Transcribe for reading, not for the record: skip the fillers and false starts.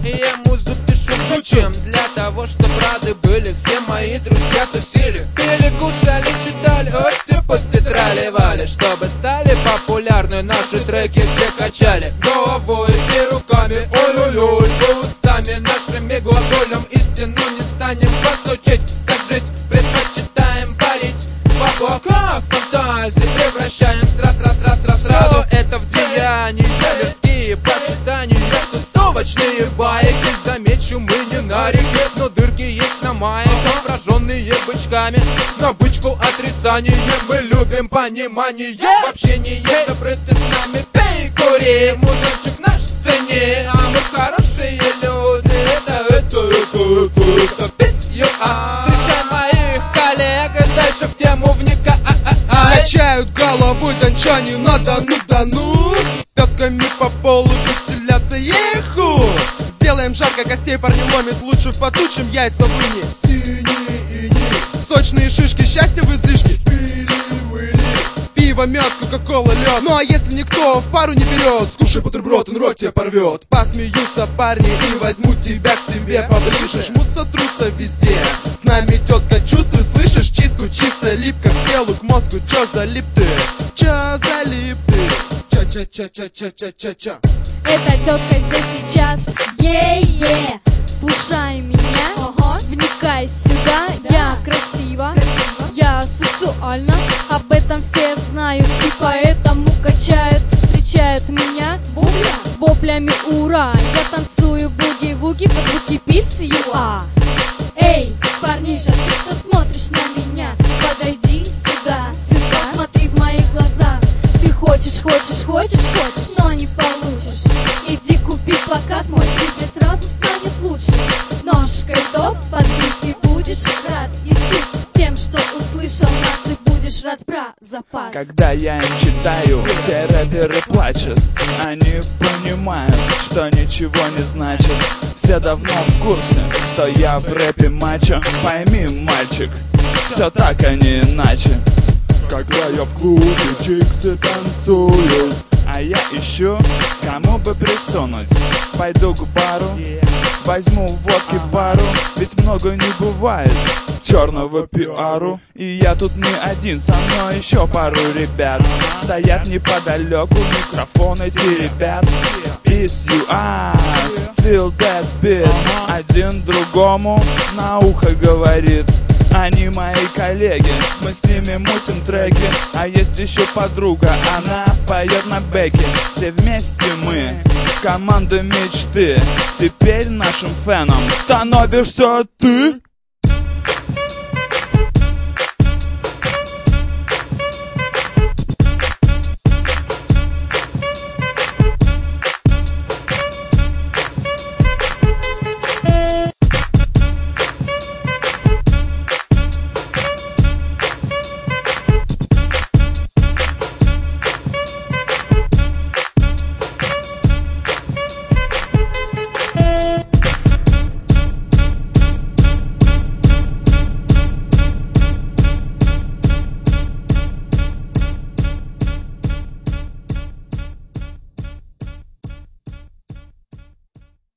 и ему запишу. Зачем? Для того, чтобы рады были все мои друзья, тусили, пили, кушали, читали, по тетраливали, чтобы стали популярны наши треки, все качали головой и руками, ой-ой-ой, устами нашими глаголем истину не станем вас учить. Как жить предпочитаем парить в облаках фантазии, превращаем сразу это в деяния мирские, почитания, тусовочные байки. Замечу, мы не на реке, но дырки есть на маяках, прожженные бычками, на бычку отрицание. Мы любим понимание, в общении добры ты с нами, пей, кури, музычек наш цени, а мы хорошие люди, это писью. Встречай моих коллег, дальше в тему вникай. Качают головой, да не надо, ну пятками по полу веселятся, еху. Сделаем жарко, костей парни ломит, лучше в поту, чем яйца в ине. Синие ини, сочные шишки, счастье в излишке. Пиво, мед, кока-кола, лед. Ну а если никто в пару не берет, скушай бутерброд, он рот тебе порвет. Посмеются парни и возьмут тебя к себе поближе. Жмутся, трутся везде. С нами тетка, чувствуй, слышишь читку, чисто липко к телу, к мозгу. Чё залип ты? Чё залип ты? Ча-ча-ча-ча-ча-ча-ча. Эта тетка здесь сейчас, е-е. Слушай меня, вникай сюда. Я красива, я сексуальна, об этом все знают, и поэтому качают, встречают меня воплями ура. Я танцую буги-вуги под звуки писью. Эй, парниша, ты что смотришь на меня? Подойди сюда, смотри в мои глаза. Ты хочешь, но не получишь. Иди купи плакат мой, тебе сразу станет лучше. Ножкой топ подбить и будешь рад. И ты тем, что услышал нас, и будешь рад про запас. Когда я им читаю, все рэперы плачут. Они понимают, что ничего не значит. Все давно в курсе, что я в рэпе мачо. Пойми, мальчик, все так, а не иначе. Когда я в клубе, чиксы танцуют, а я ищу, кому бы присунуть. Пойду к бару, возьму водки пару, ведь много не бывает черного пиару. И я тут не один, со мной еще пару ребят. Стоят неподалеку, микрофон эти ребят. Is you are, feel that beat. Один другому на ухо говорит. Они мои коллеги, мы с ними мутим треки. А есть еще подруга, она поет на бэке. Все вместе мы, команда мечты. Теперь нашим феном становишься ты.